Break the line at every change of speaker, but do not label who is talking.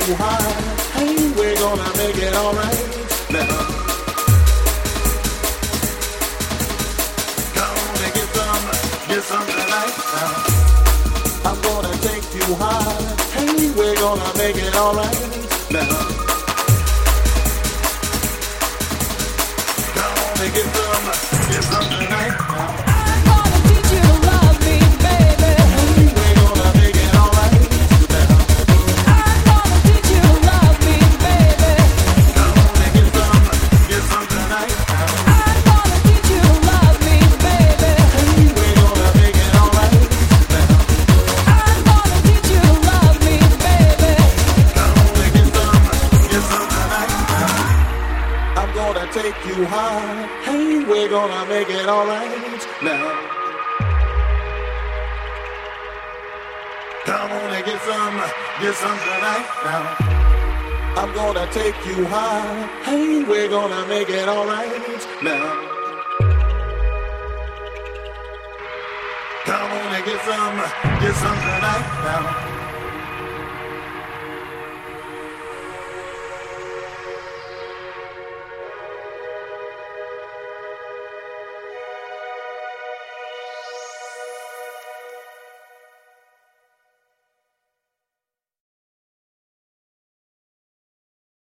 you high. Hey, we're gonna make it alright now. Come on and get some tonight now. I'm gonna take you high. Hey, we're gonna make it alright now. Come on and get some tonight now.
I'm gonna teach you to love me, baby.
Hey, we're gonna make it alright now.
I'm gonna teach you to love me, baby.
Come on and get some tonight now.
I'm gonna teach you to love me, baby.
Hey, we're gonna make it alright now.
I'm gonna teach you to love me, baby.
Come on and get some tonight now. I'm gonna take you high. Hey, we're gonna make it alright now. Come on and get some tonight now. I'm gonna take you high. Hey, we're gonna make it alright now. Come on and get some tonight now.